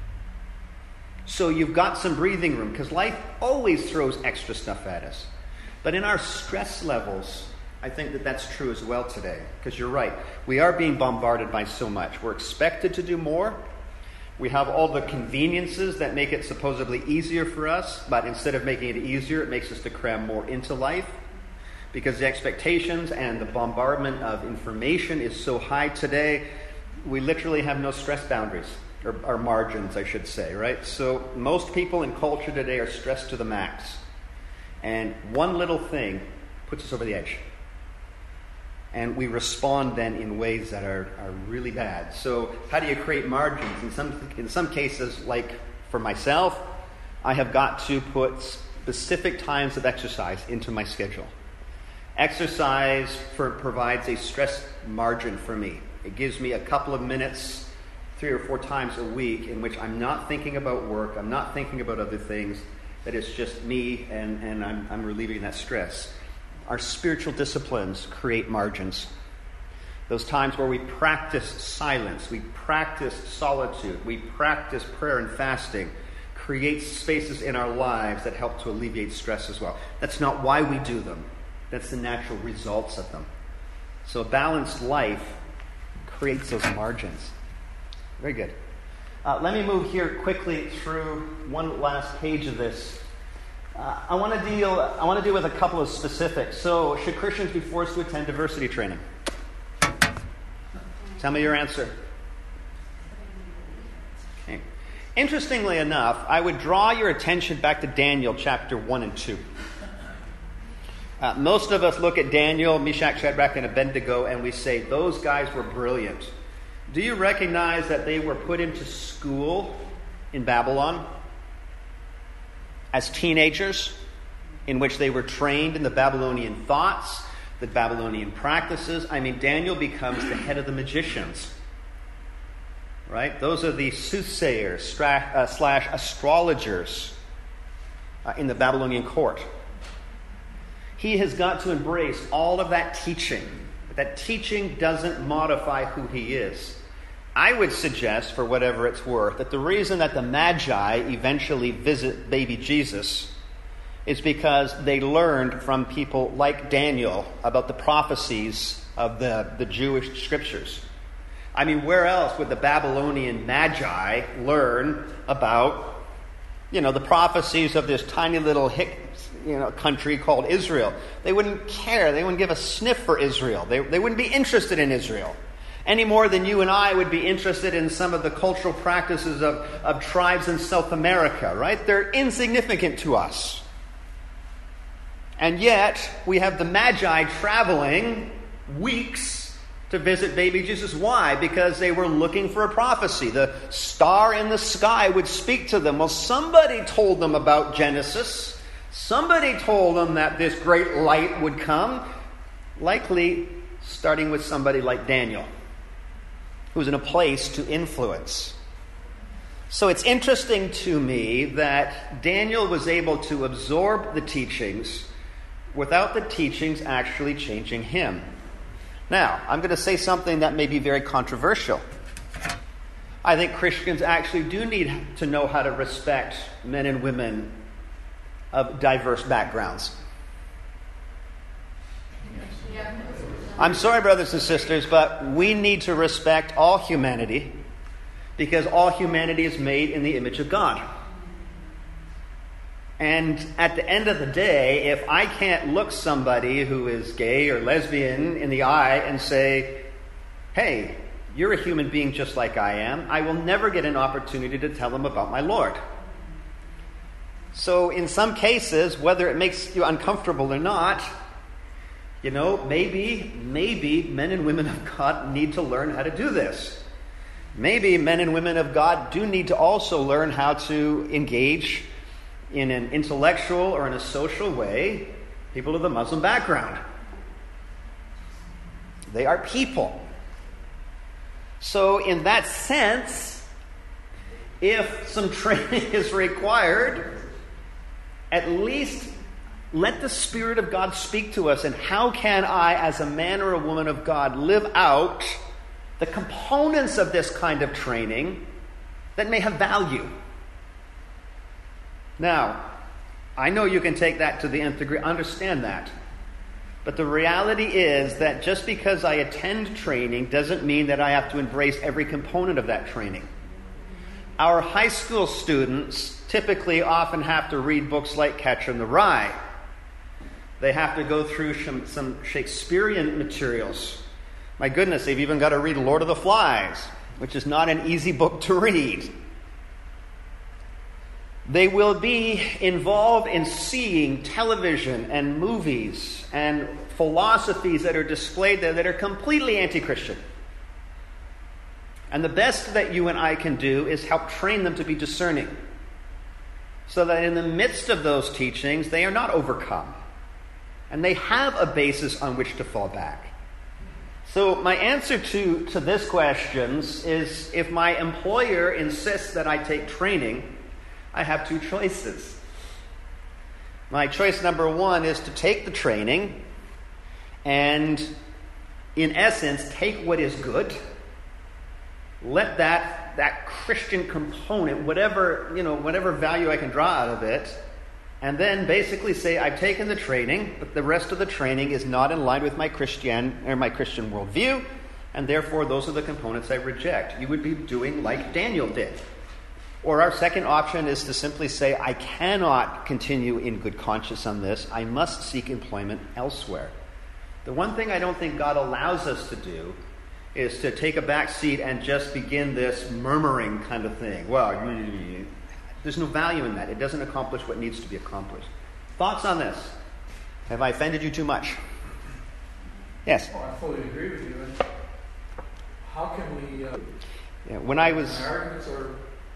So you've got some breathing room, because life always throws extra stuff at us. But in our stress levels, I think that that's true as well today. Because you're right, we are being bombarded by so much. We're expected to do more. We have all the conveniences that make it supposedly easier for us, but instead of making it easier, it makes us to cram more into life. Because the expectations and the bombardment of information is so high today, we literally have no stress boundaries, or, or margins, I should say, right? So most people in culture today are stressed to the max. And one little thing puts us over the edge. And we respond then in ways that are, are really bad. So how do you create margins? In some, in some cases, like for myself, I have got to put specific times of exercise into my schedule. Exercise for, provides a stress margin for me. It gives me a couple of minutes, three or four times a week, in which I'm not thinking about work, I'm not thinking about other things, that it's just me and, and I'm, I'm relieving that stress. Our spiritual disciplines create margins. Those times where we practice silence, we practice solitude, we practice prayer and fasting, create spaces in our lives that help to alleviate stress as well. That's not why we do them. That's the natural results of them. So a balanced life creates those margins. Very good. Uh, let me move here quickly through one last page of this. Uh, I want to deal. I want to deal with a couple of specifics. So, should Christians be forced to attend diversity training? Tell me your answer. Okay. Interestingly enough, I would draw your attention back to Daniel chapter one and two. Uh, most of us look at Daniel, Meshach, Shadrach, and Abednego, and we say, those guys were brilliant. Do you recognize that they were put into school in Babylon as teenagers? in which they were trained in the Babylonian thoughts, the Babylonian practices. I mean, Daniel becomes the head of the magicians. Right? Those are the soothsayers stra- uh, slash astrologers uh, in the Babylonian court. He has got to embrace all of that teaching. That teaching doesn't modify who he is. I would suggest, for whatever it's worth, that the reason that the Magi eventually visit baby Jesus is because they learned from people like Daniel about the prophecies of the, the Jewish scriptures. I mean, where else would the Babylonian Magi learn about, you know, the prophecies of this tiny little hick, you know, country called Israel? They wouldn't care. They wouldn't give a sniff for Israel. They, they wouldn't be interested in Israel any more than you and I would be interested in some of the cultural practices of, of tribes in South America, right? They're insignificant to us. And yet, we have the Magi traveling weeks to visit baby Jesus. Why? Because they were looking for a prophecy. The star in the sky would speak to them. Well, somebody told them about Genesis. Somebody told them that this great light would come. Likely starting with somebody like Daniel, who was in a place to influence. So it's interesting to me that Daniel was able to absorb the teachings without the teachings actually changing him. Now, I'm going to say something that may be very controversial. I think Christians actually do need to know how to respect men and women of diverse backgrounds. I'm sorry, brothers and sisters, but we need to respect all humanity because all humanity is made in the image of God. And at the end of the day, if I can't look somebody who is gay or lesbian in the eye and say, hey, you're a human being just like I am, I will never get an opportunity to tell them about my Lord. So in some cases, whether it makes you uncomfortable or not, you know, maybe, maybe men and women of God need to learn how to do this. Maybe men and women of God do need to also learn how to engage in an intellectual or in a social way people of the Muslim background. They are people. So in that sense, if some training is required, at least let the Spirit of God speak to us. And how can I, as a man or a woman of God, live out the components of this kind of training that may have value? Now, I know you can take that to the nth degree, understand that. But the reality is that just because I attend training doesn't mean that I have to embrace every component of that training. Our high school students typically often have to read books like Catcher in the Rye. They have to go through some, some Shakespearean materials. My goodness, they've even got to read Lord of the Flies, which is not an easy book to read. They will be involved in seeing television and movies and philosophies that are displayed there that are completely anti-Christian. And the best that you and I can do is help train them to be discerning, so that in the midst of those teachings, they are not overcome. And they have a basis on which to fall back. So my answer to, to this question is, if my employer insists that I take training, I have two choices. My choice number one is to take the training and, in essence, take what is good. Let that that Christian component, whatever, you know, whatever value I can draw out of it, and then basically say, I've taken the training, but the rest of the training is not in line with my Christian or my Christian worldview, and therefore those are the components I reject. You would be doing like Daniel did. Or our second option is to simply say, I cannot continue in good conscience on this. I must seek employment elsewhere. The one thing I don't think God allows us to do is to take a back seat and just begin this murmuring kind of thing. Well, there's no value in that. It doesn't accomplish what needs to be accomplished. Thoughts on this? Have I offended you too much? Yes? Well, I fully agree with you. And how can we... Uh, yeah, when I was... arguments or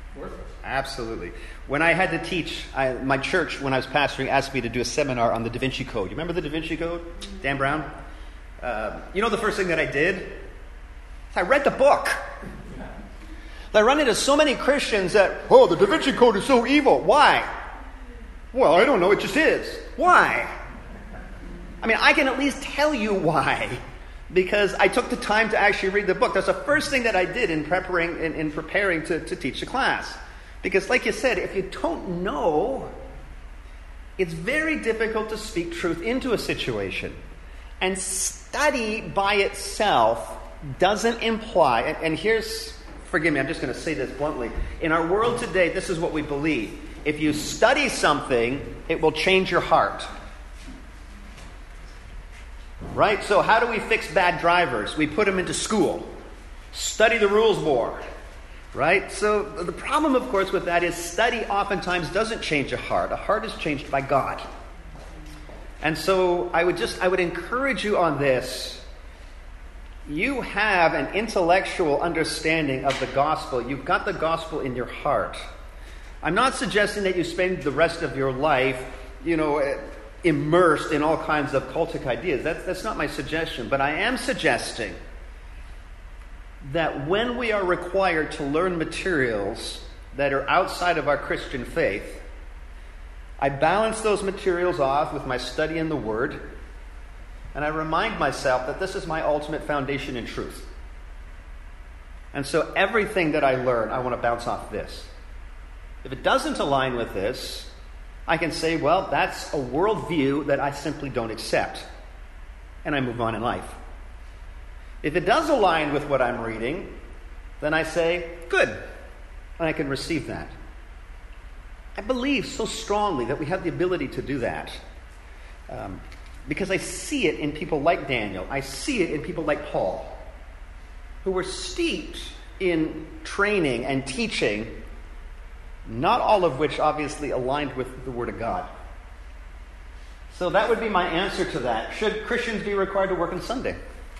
Worthless. Absolutely. When I had to teach, I, my church, when I was pastoring, asked me to do a seminar on the Da Vinci Code. You remember the Da Vinci Code? Dan Brown? Uh, you know the first thing that I did? I read the book. I run into so many Christians that, oh, the Da Vinci Code is so evil. Why? Well, I don't know. It just is. Why? I mean, I can at least tell you why. Because I took the time to actually read the book. That's the first thing that I did in preparing in, in preparing to, to teach the class. Because like you said, if you don't know, it's very difficult to speak truth into a situation. And study by itself doesn't imply, and, and here's, forgive me, I'm just going to say this bluntly. In our world today, this is what we believe. If you study something, it will change your heart. Right? So how do we fix bad drivers? We put them into school. Study the rules more. Right? So the problem, of course, with that is study oftentimes doesn't change a heart. A heart is changed by God. And so I would just, I would encourage you on this. You have an intellectual understanding of the gospel. You've got the gospel in your heart. I'm not suggesting that you spend the rest of your life, you know, immersed in all kinds of cultic ideas. That's, that's not my suggestion. But I am suggesting that when we are required to learn materials that are outside of our Christian faith, I balance those materials off with my study in the Word, and I remind myself that this is my ultimate foundation in truth. And so everything that I learn, I want to bounce off this. If it doesn't align with this, I can say, well, that's a worldview that I simply don't accept. And I move on in life. If it does align with what I'm reading, then I say, good. And I can receive that. I believe so strongly that we have the ability to do that. Um, because I see it in people like Daniel. I see it in people like Paul, who were steeped in training and teaching, not all of which obviously aligned with the Word of God. So that would be my answer to that. Should Christians be required to work on Sunday?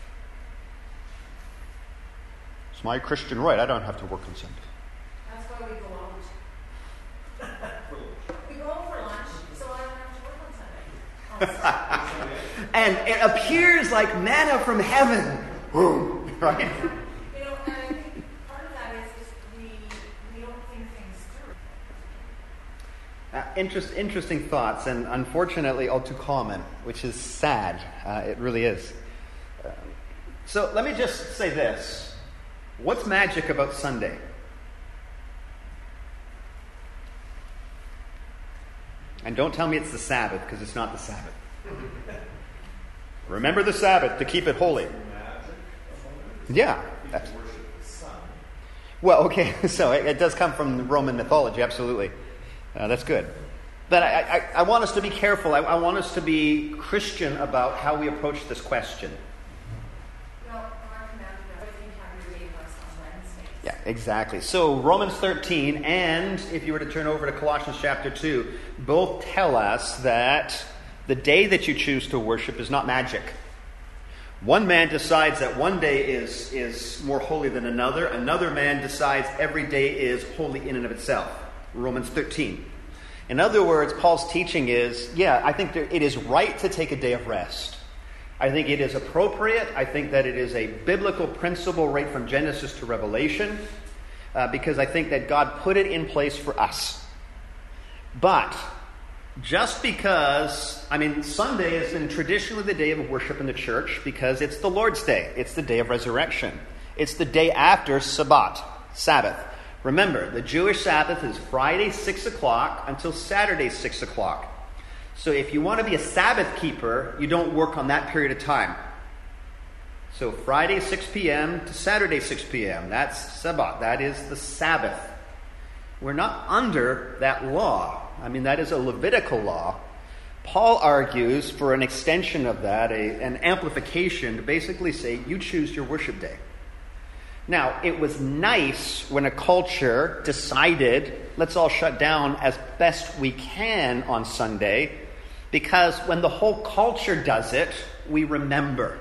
It's my Christian right. I don't have to work on Sunday. That's why we go out. We go out for lunch, so I don't have to work on Sunday. And it appears like manna from heaven. Right? You know, and I think part of that is just we, we don't think things through. Uh, interest, interesting thoughts, and unfortunately all too common, which is sad. Uh, it really is. Uh, so let me just say this. What's magic about Sunday? And don't tell me it's the Sabbath, because it's not the Sabbath. Remember the Sabbath to keep it holy. Yeah. Well, okay, so it, it does come from Roman mythology, absolutely. Uh, that's good. But I, I, I want us to be careful. I, I want us to be Christian about how we approach this question. Yeah, exactly. So Romans thirteen, and if you were to turn over to Colossians chapter two, both tell us that the day that you choose to worship is not magic. One man decides that one day is, is more holy than another. Another man decides every day is holy in and of itself. Romans thirteen. In other words, Paul's teaching is, yeah, I think it is right to take a day of rest. I think it is appropriate. I think that it is a biblical principle right from Genesis to Revelation, uh, because I think that God put it in place for us. But just because, I mean, Sunday has been traditionally the day of worship in the church because it's the Lord's Day. It's the day of resurrection. It's the day after Sabbat, Sabbath. Remember, the Jewish Sabbath is Friday, six o'clock until Saturday, six o'clock. So if you want to be a Sabbath keeper, you don't work on that period of time. So Friday, six p.m. to Saturday, six p.m. That's Sabbath. That is the Sabbath. We're not under that law. I mean, that is a Levitical law. Paul argues for an extension of that, a, an amplification to basically say, you choose your worship day. Now, it was nice when a culture decided, let's all shut down as best we can on Sunday, because when the whole culture does it, we remember.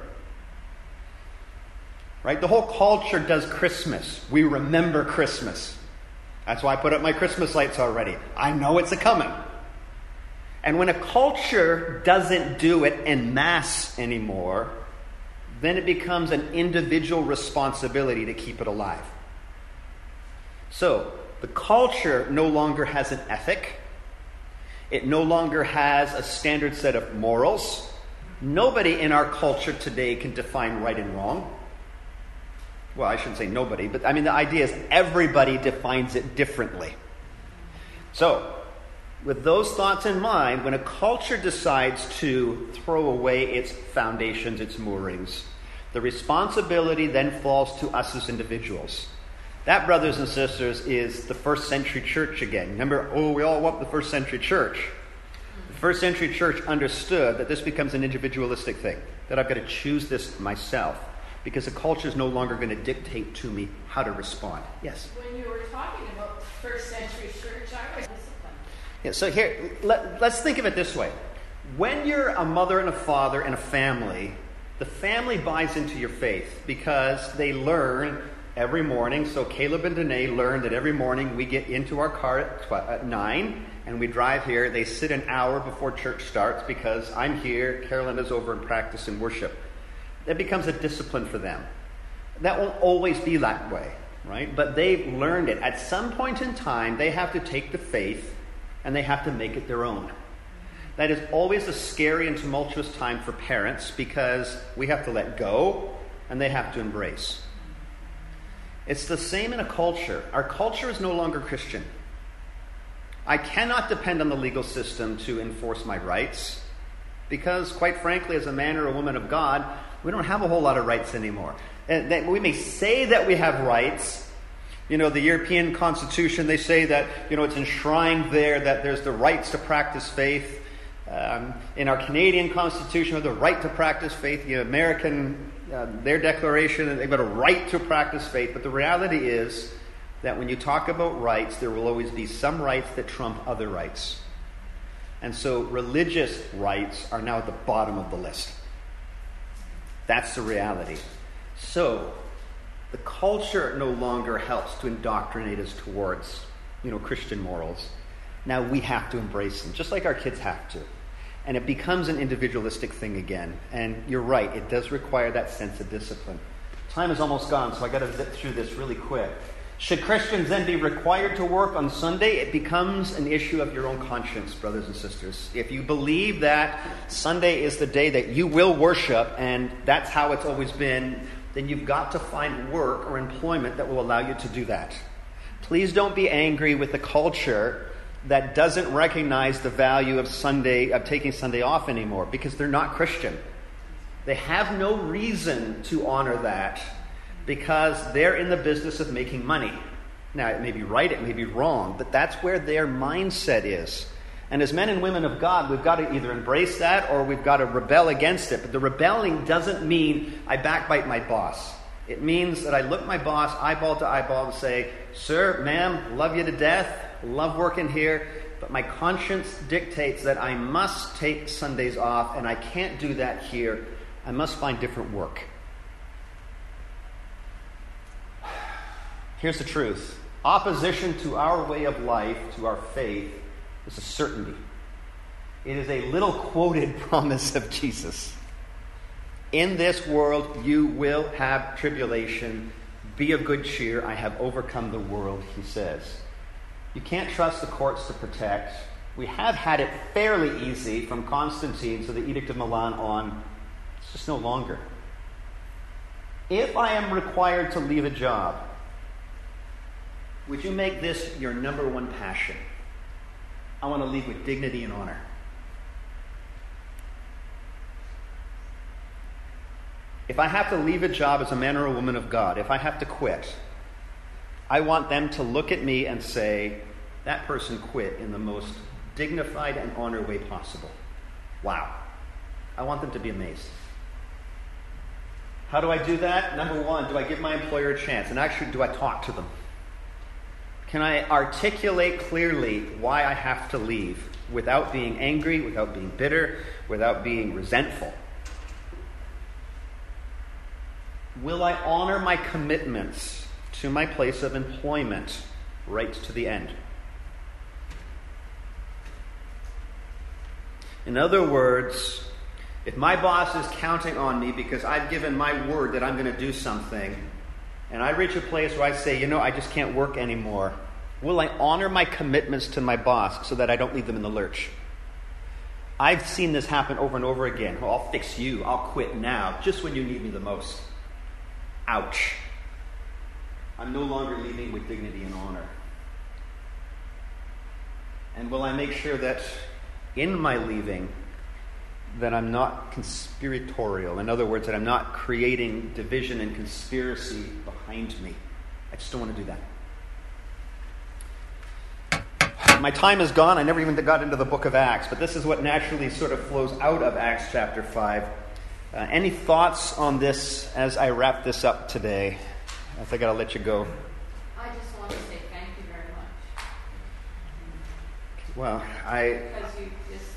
Right? The whole culture does Christmas. We remember Christmas. That's why I put up my Christmas lights already. I know it's a coming. And when a culture doesn't do it en masse anymore, then it becomes an individual responsibility to keep it alive. So, the culture no longer has an ethic. It no longer has a standard set of morals. Nobody in our culture today can define right and wrong. Well, I shouldn't say nobody, but I mean the idea is everybody defines it differently. So, with those thoughts in mind, when a culture decides to throw away its foundations, its moorings, the responsibility then falls to us as individuals. That, brothers and sisters, is the first century church again. Remember, oh, we all want the first century church. The first century church understood that this becomes an individualistic thing, that I've got to choose this myself, because the culture is no longer going to dictate to me how to respond. Yes? When you were talking about first century church, I was disciplined. Yeah, so here, let, let's think of it this way. When you're a mother and a father and a family, the family buys into your faith because they learn every morning. So Caleb and Danae learn that every morning we get into our car at, tw- at nine and we drive here. They sit an hour before church starts because I'm here, Carolyn is over and practice and worship. That becomes a discipline for them. That won't always be that way, right? But they've learned it. At some point in time, they have to take the faith and they have to make it their own. That is always a scary and tumultuous time for parents because we have to let go and they have to embrace. It's the same in a culture. Our culture is no longer Christian. I cannot depend on the legal system to enforce my rights because, quite frankly, as a man or a woman of God, we don't have a whole lot of rights anymore. And that we may say that we have rights. You know, the European Constitution, they say that, you know, it's enshrined there that there's the rights to practice faith. Um, in our Canadian Constitution, we have the right to practice faith. The American, uh, their declaration, they've got a right to practice faith. But the reality is that when you talk about rights, there will always be some rights that trump other rights. And so religious rights are now at the bottom of the list. That's the reality. So, the culture no longer helps to indoctrinate us towards, you know, Christian morals. Now we have to embrace them, just like our kids have to. And it becomes an individualistic thing again. And you're right, it does require that sense of discipline. Time is almost gone, so I got to zip through this really quick. Should Christians then be required to work on Sunday? It becomes an issue of your own conscience, brothers and sisters. If you believe that Sunday is the day that you will worship, and that's how it's always been, then you've got to find work or employment that will allow you to do that. Please don't be angry with the culture that doesn't recognize the value of Sunday, of taking Sunday off anymore, because they're not Christian. They have no reason to honor that because they're in the business of making money. Now, it may be right, it may be wrong, but that's where their mindset is. And as men and women of God, we've got to either embrace that or we've got to rebel against it. But the rebelling doesn't mean I backbite my boss. It means that I look my boss eyeball to eyeball and say, "Sir, ma'am, love you to death, love working here, but my conscience dictates that I must take Sundays off, and I can't do that here. I must find different work." Here's the truth. Opposition to our way of life, to our faith, is a certainty. It is a little quoted promise of Jesus. In this world you will have tribulation. Be of good cheer. I have overcome the world, he says. You can't trust the courts to protect. We have had it fairly easy from Constantine to the Edict of Milan on. It's just no longer. If I am required to leave a job, would you make this your number one passion? I want to leave with dignity and honor. If I have to leave a job as a man or a woman of God, if I have to quit, I want them to look at me and say, that person quit in the most dignified and honored way possible. Wow. I want them to be amazed. How do I do that? Number one, do I give my employer a chance? And actually, do I talk to them? Can I articulate clearly why I have to leave without being angry, without being bitter, without being resentful? Will I honor my commitments to my place of employment right to the end. In other words, if my boss is counting on me because I've given my word that I'm going to do something, and I reach a place where I say, you know, I just can't work anymore, will I honor my commitments to my boss so that I don't leave them in the lurch? I've seen this happen over and over again. Oh, I'll fix you. I'll quit now, just when you need me the most. Ouch. I'm no longer leaving with dignity and honor. And will I make sure that in my leaving, that I'm not conspiratorial? In other words, that I'm not creating division and conspiracy behind me. I just don't want to do that. My time is gone. I never even got into the book of Acts, but this is what naturally sort of flows out of Acts chapter five. Uh, any thoughts on this as I wrap this up today? I think I'll let you go. I just want to say thank you very much. Well, I Because you just...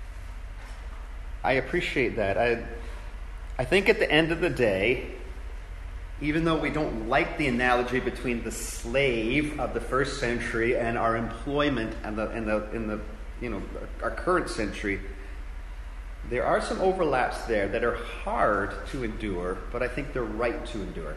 I appreciate that. I I think at the end of the day, even though we don't like the analogy between the slave of the first century and our employment and the in the in the you know our current century, there are some overlaps there that are hard to endure, but I think they're right to endure.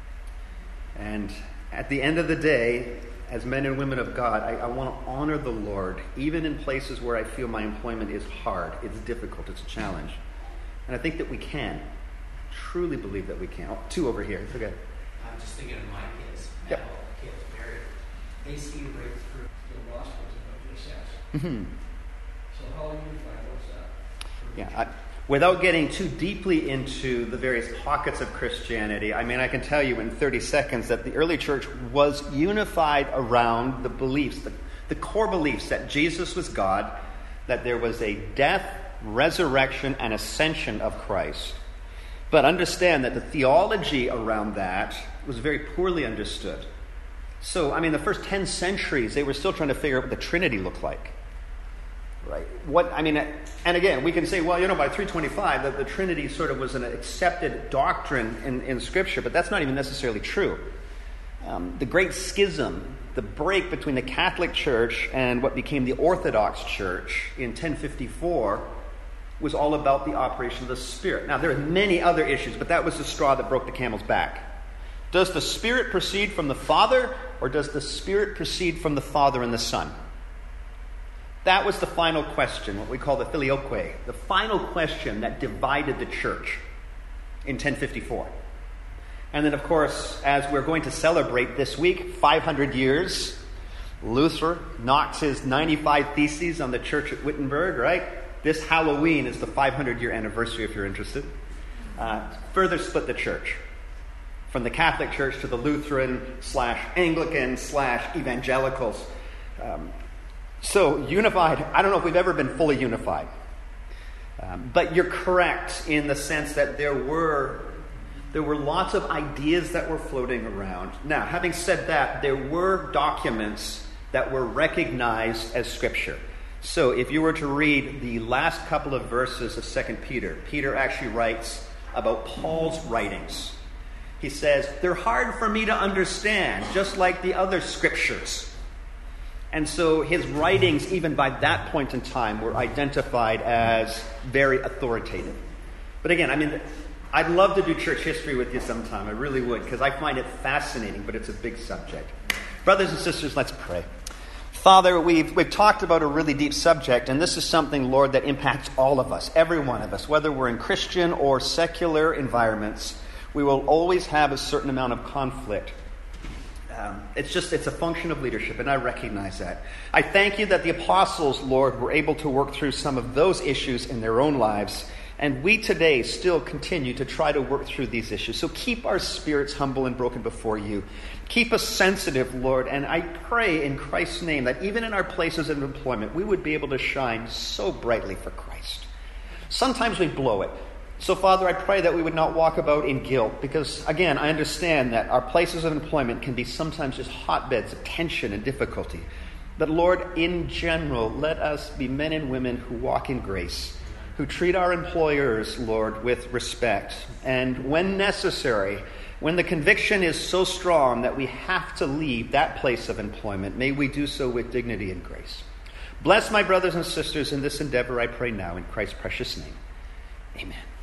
And at the end of the day, as men and women of God, I, I want to honor the Lord, even in places where I feel my employment is hard, it's difficult, it's a challenge. And I think that we can. Truly believe that we can. Oh, two over here. It's okay. I'm just thinking of my kids. Yep. Now, kids married. They see right through the gospel to what this says. Mm-hmm. So how unified was that? Yeah. I, without getting too deeply into the various pockets of Christianity, I mean, I can tell you in thirty seconds that the early church was unified around the beliefs, the, the core beliefs that Jesus was God, that there was a death, resurrection, and ascension of Christ. But understand that the theology around that was very poorly understood. So, I mean, the first ten centuries, they were still trying to figure out what the Trinity looked like. Right? What, I mean, and again, we can say, well, you know, by three twenty-five, that the Trinity sort of was an accepted doctrine in, in Scripture, but that's not even necessarily true. Um, the Great Schism, the break between the Catholic Church and what became the Orthodox Church in ten fifty-four, was all about the operation of the Spirit. Now, there are many other issues, but that was the straw that broke the camel's back. Does the Spirit proceed from the Father, or does the Spirit proceed from the Father and the Son? That was the final question, what we call the filioque, the final question that divided the church in ten fifty-four. And then, of course, as we're going to celebrate this week, five hundred years, Luther knocks his ninety-five Theses on the church at Wittenberg, right? This Halloween is the five hundred year anniversary, if you're interested. Uh, further split the church from the Catholic Church to the Lutheran slash Anglican slash evangelicals. Um, so unified, I don't know if we've ever been fully unified. Um, but you're correct in the sense that there were there were lots of ideas that were floating around. Now, having said that, there were documents that were recognized as Scripture. So if you were to read the last couple of verses of Second Peter, Peter actually writes about Paul's writings. He says, they're hard for me to understand, just like the other scriptures. And so his writings, even by that point in time, were identified as very authoritative. But again, I mean, I'd love to do church history with you sometime. I really would, because I find it fascinating, but it's a big subject. Brothers and sisters, let's pray. Father, we've, we've talked about a really deep subject, and this is something, Lord, that impacts all of us, every one of us, whether we're in Christian or secular environments. We will always have a certain amount of conflict. Um, it's just, it's a function of leadership, and I recognize that. I thank you that the apostles, Lord, were able to work through some of those issues in their own lives, and we today still continue to try to work through these issues. So keep our spirits humble and broken before you. Keep us sensitive, Lord, and I pray in Christ's name that even in our places of employment, we would be able to shine so brightly for Christ. Sometimes we blow it. So, Father, I pray that we would not walk about in guilt, because, again, I understand that our places of employment can be sometimes just hotbeds of tension and difficulty. But, Lord, in general, let us be men and women who walk in grace, who treat our employers, Lord, with respect, and when necessary, when the conviction is so strong that we have to leave that place of employment, may we do so with dignity and grace. Bless my brothers and sisters in this endeavor, I pray now, in Christ's precious name. Amen.